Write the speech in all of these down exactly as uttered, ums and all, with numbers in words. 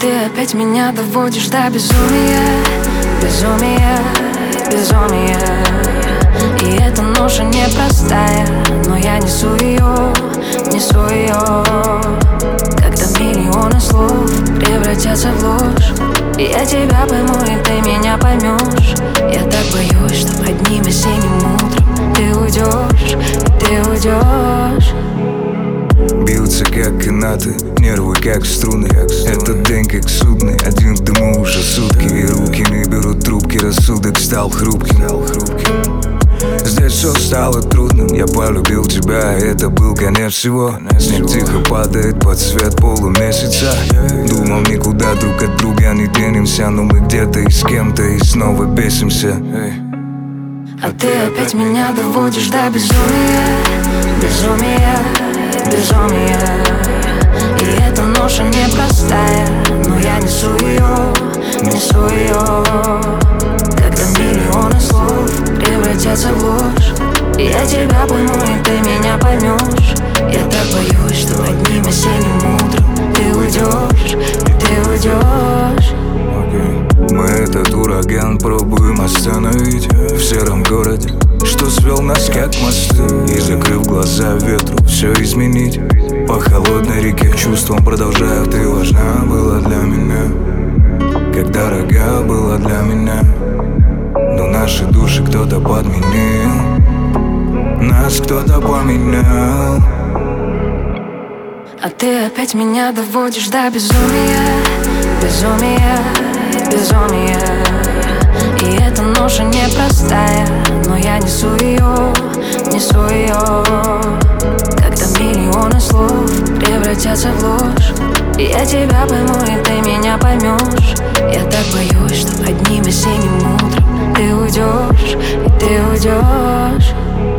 ты опять меня доводишь до безумия, безумия, безумия. И эта ноша непростая, но я несу ее, несу ее. Когда миллионы слов превратятся в ложь, и я тебя пойму, и ты меня поймешь. Я так боюсь, что одним осенним утром ты уйдешь, и ты уйдешь. Бьются как канаты, нервы как струны. Этот день как судный, один в дыму уже сутки. И руки не берут трубки, рассудок стал хрупким. Здесь все стало трудным, я полюбил тебя, это был конец всего. Снег тихо падает под свет полумесяца. Думал, никуда друг от друга не денемся, но мы где-то и с кем-то и снова бесимся. А ты опять меня доводишь до безумия, безумия, безумия. И эта ноша непростая, но я несу ее, несу ее. Когда миллионы слов превратятся в ложь, и я тебя пойму, и ты меня поймешь. Я так боюсь, что одним осенним утром ты уйдешь, и ты уйдешь. Мы этот ураган пробуем остановить в сером городе, что свел нас как мосты. И закрыв глаза ветру, все изменить. По холодной реке чувством продолжаю. Ты важна была для меня, как дорога была для меня. Но наши души кто-то подменил, нас кто-то поменял. А ты опять меня доводишь до безумия, безумия, безумия. И эта ноша непростая, но я несу ее, несу ее. Когда миллионы слов превратятся в ложь, и я тебя пойму, и ты меня поймешь. Я так боюсь, что одним осенним утром ты уйдешь, и ты уйдешь.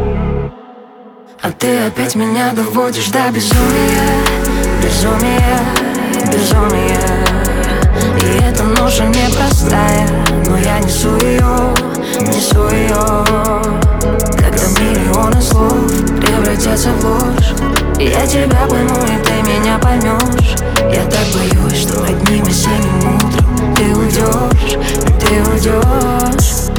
А ты опять меня доводишь до безумия, безумия, безумия. И эта ноша непростая, но я несу ее, несу ее. Когда миллионы слов превратятся в ложь, и я тебя пойму, и ты меня поймешь. Я так боюсь, что одним осенним утром ты уйдешь, и ты уйдешь.